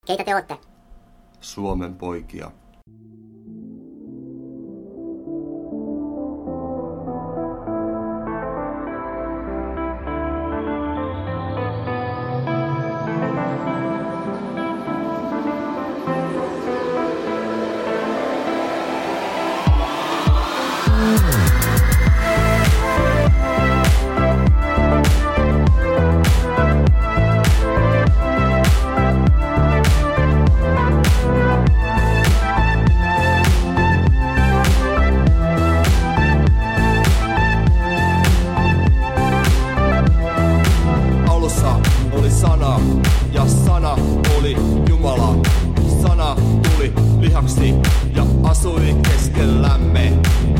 Keitä te ootte? Suomen poikia. Sana, ja sana oli Jumala. Sana tuli lihaksi ja asui keskellämme.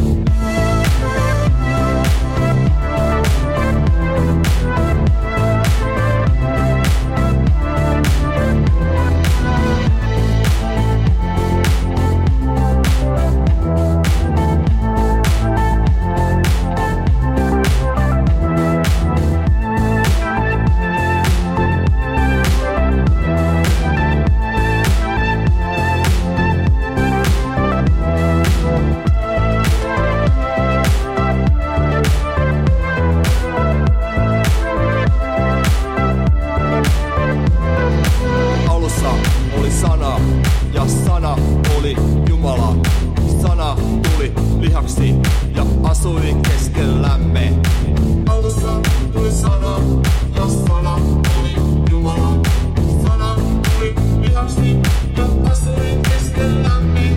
Sana, ja sana oli Jumala. Sana tuli lihaksi ja asui keskellämme. Alussa tuli sana, ja sana oli Jumala. Sana tuli lihaksi ja asui keskellämme.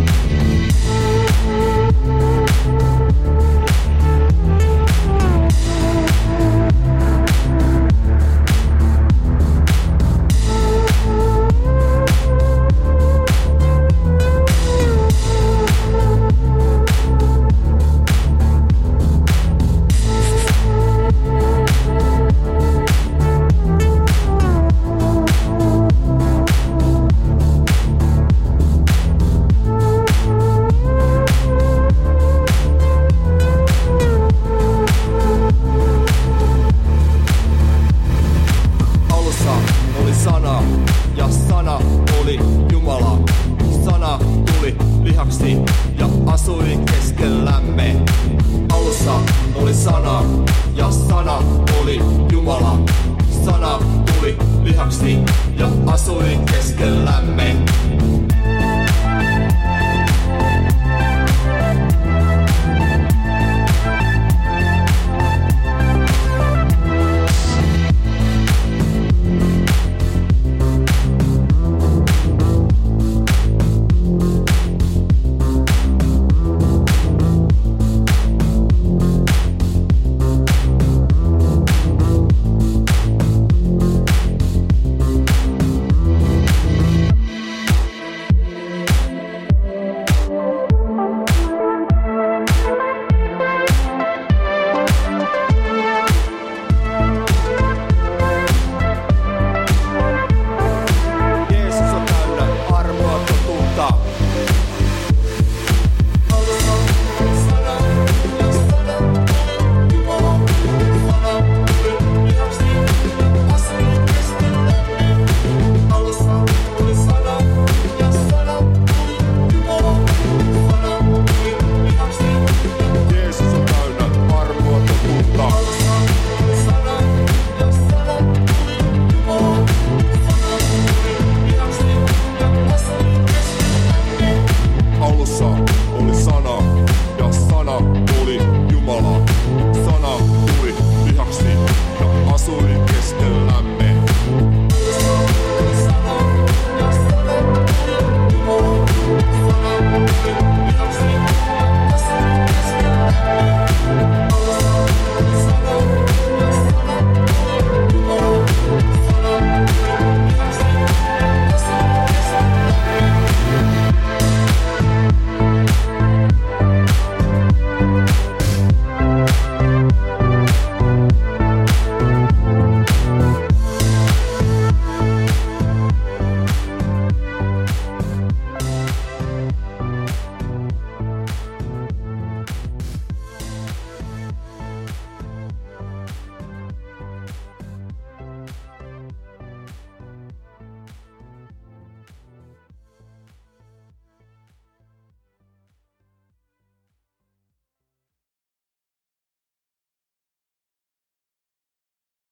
Sana, ja sana oli Jumala. Sana tuli lihaksi ja asui keskellämme. Alussa oli sana, ja sana oli Jumala. Sana tuli lihaksi ja asui keskellämme.